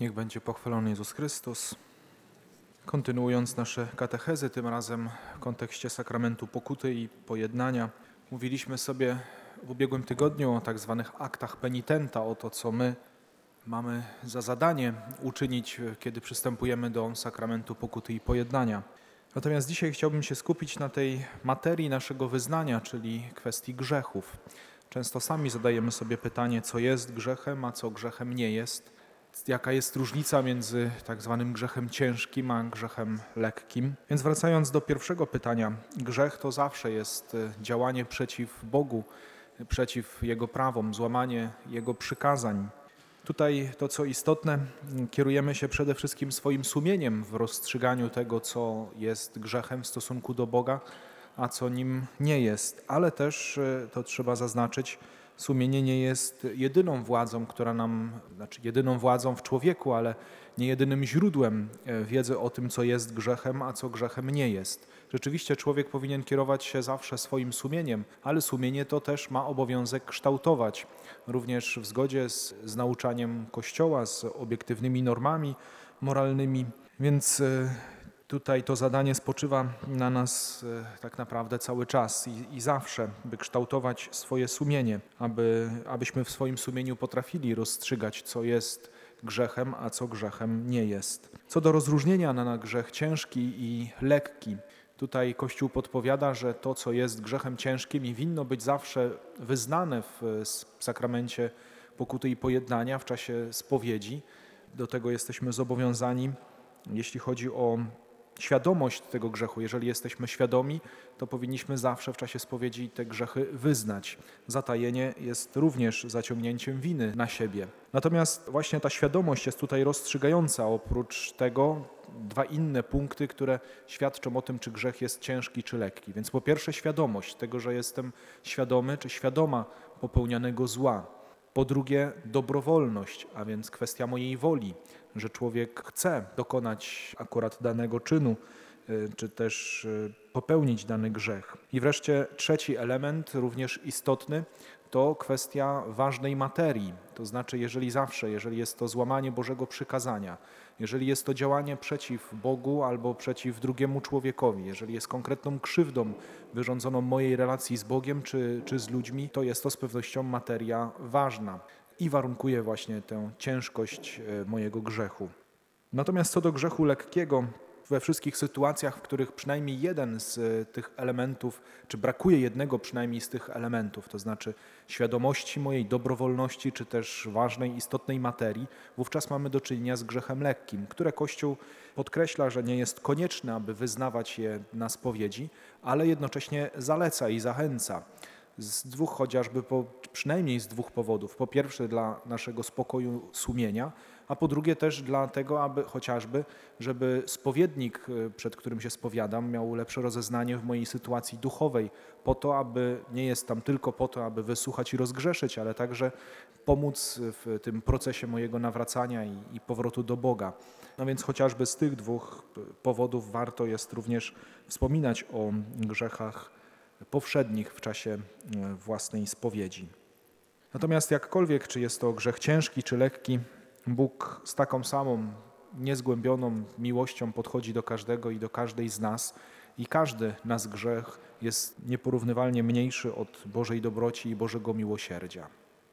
Niech będzie pochwalony Jezus Chrystus. Kontynuując nasze katechezy, tym razem w kontekście sakramentu pokuty i pojednania, mówiliśmy sobie w ubiegłym tygodniu o tak zwanych aktach penitenta, o to, co my mamy za zadanie uczynić, kiedy przystępujemy do sakramentu pokuty i pojednania. Natomiast dzisiaj chciałbym się skupić na tej materii naszego wyznania, czyli kwestii grzechów. Często sami zadajemy sobie pytanie, co jest grzechem, a co grzechem nie jest. Jaka jest różnica między tak zwanym grzechem ciężkim a grzechem lekkim. Więc wracając do pierwszego pytania, grzech to zawsze jest działanie przeciw Bogu, przeciw Jego prawom, złamanie Jego przykazań. Tutaj to, co istotne, kierujemy się przede wszystkim swoim sumieniem w rozstrzyganiu tego, co jest grzechem w stosunku do Boga, a co nim nie jest. Ale też, to trzeba zaznaczyć, sumienie nie jest jedyną władzą, jedyną władzą w człowieku, ale nie jedynym źródłem wiedzy o tym, co jest grzechem, a co grzechem nie jest. Rzeczywiście człowiek powinien kierować się zawsze swoim sumieniem, ale sumienie to też ma obowiązek kształtować, również w zgodzie z nauczaniem Kościoła, z obiektywnymi normami moralnymi. Więc tutaj to zadanie spoczywa na nas tak naprawdę cały czas i zawsze, by kształtować swoje sumienie, abyśmy w swoim sumieniu potrafili rozstrzygać, co jest grzechem, a co grzechem nie jest. Co do rozróżnienia na grzech ciężki i lekki, tutaj Kościół podpowiada, że to, co jest grzechem ciężkim i winno być zawsze wyznane w sakramencie pokuty i pojednania w czasie spowiedzi. Do tego jesteśmy zobowiązani, jeśli chodzi o świadomość tego grzechu. Jeżeli jesteśmy świadomi, to powinniśmy zawsze w czasie spowiedzi te grzechy wyznać. Zatajenie jest również zaciągnięciem winy na siebie. Natomiast właśnie ta świadomość jest tutaj rozstrzygająca. Oprócz tego dwa inne punkty, które świadczą o tym, czy grzech jest ciężki, czy lekki. Więc po pierwsze świadomość tego, że jestem świadomy, czy świadoma popełnianego zła. Po drugie dobrowolność, a więc kwestia mojej woli, że człowiek chce dokonać akurat danego czynu, czy też popełnić dany grzech. I wreszcie trzeci element, również istotny, to kwestia ważnej materii. To znaczy, jeżeli jest to złamanie Bożego przykazania, jeżeli jest to działanie przeciw Bogu albo przeciw drugiemu człowiekowi, jeżeli jest konkretną krzywdą wyrządzoną mojej relacji z Bogiem czy z ludźmi, to jest to z pewnością materia ważna i warunkuje właśnie tę ciężkość mojego grzechu. Natomiast co do grzechu lekkiego, we wszystkich sytuacjach, w których przynajmniej jeden z tych elementów, czy brakuje jednego przynajmniej z tych elementów, to znaczy świadomości mojej dobrowolności, czy też ważnej, istotnej materii, wówczas mamy do czynienia z grzechem lekkim, które Kościół podkreśla, że nie jest konieczne, aby wyznawać je na spowiedzi, ale jednocześnie zaleca i zachęca. Przynajmniej z dwóch powodów. Po pierwsze dla naszego spokoju sumienia, a po drugie też dlatego, żeby spowiednik, przed którym się spowiadam, miał lepsze rozeznanie w mojej sytuacji duchowej, nie jest tam tylko po to, aby wysłuchać i rozgrzeszyć, ale także pomóc w tym procesie mojego nawracania i powrotu do Boga. No więc chociażby z tych dwóch powodów warto jest również wspominać o grzechach powszednich w czasie własnej spowiedzi. Natomiast jakkolwiek, czy jest to grzech ciężki, czy lekki, Bóg z taką samą niezgłębioną miłością podchodzi do każdego i do każdej z nas i każdy nasz grzech jest nieporównywalnie mniejszy od Bożej dobroci i Bożego miłosierdzia.